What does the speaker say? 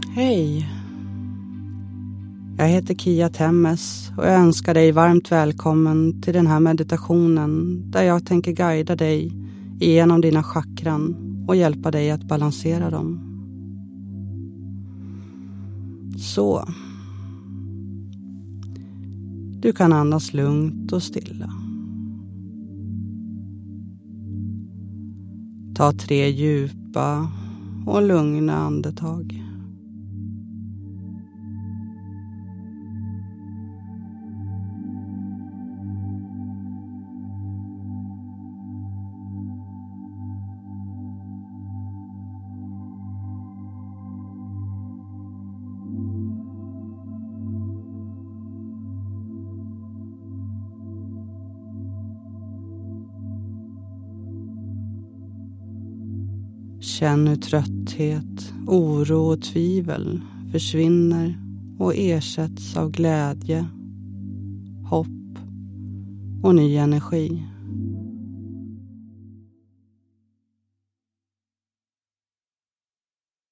Hej! Jag heter Kia Temmes och jag önskar dig varmt välkommen till den här meditationen där jag tänker guida dig igenom dina chakran och hjälpa dig att balansera dem. Så. Du kan andas lugnt och stilla. Ta 3 djupa och lugna andetag. Känn hur trötthet, oro och tvivel försvinner och ersätts av glädje, hopp och ny energi.